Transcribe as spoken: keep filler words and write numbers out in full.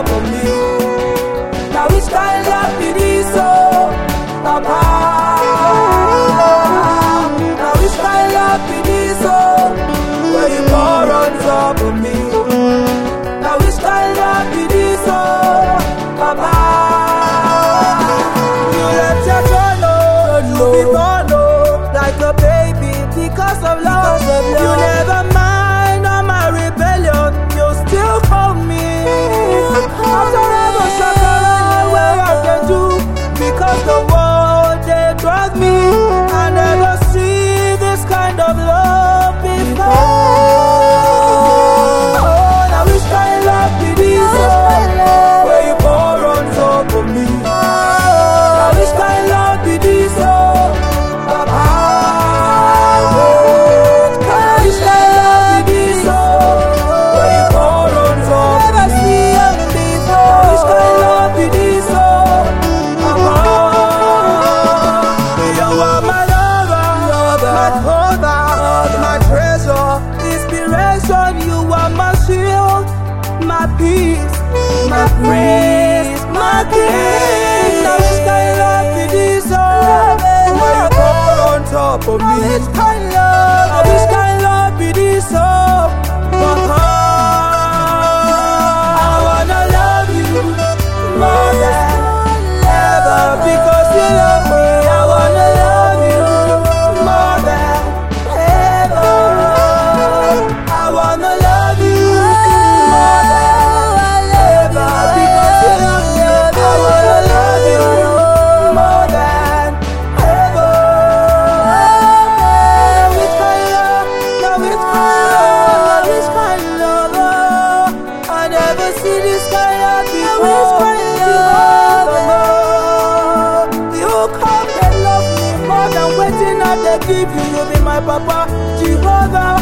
top of me. Now which kind love be this, oh, Papa? Now which kind love be this, oh, where you pour on top of me? Now which kind love be this, oh, Papa? You left your son, oh, you be born, oh, like a baby because of love. You never mind all my rebellion, you still call me. After ever suffering, where I can do, because the world they brought me, I never see this kind of love before. Oh, now which kind of love be this, oh, where you pour on top of me? Now which kind of love be this, oh, Papa? Which kind of love be this, oh, where you pour on top of me? Which kind of love be this, oh, Papa? You are my lover, my holder, my treasure, inspiration. You are my shield, my peace, my praise, my king. Now which kind of love be this, oh, where you pour on top of me? Which kind of love? Now which kind of love be this, oh, Papa? I wanna love you more than ever because you love me. I wanna love you more than ever. I wanna love you more than ever because you love me. I wanna love you more than ever. Which kind of love? Now which kind of love? Which kind of love? Oh, I never see this kind of before. Which kind of love? You come and love me more than waiting I dey give you. You be my Papa, Jehovah.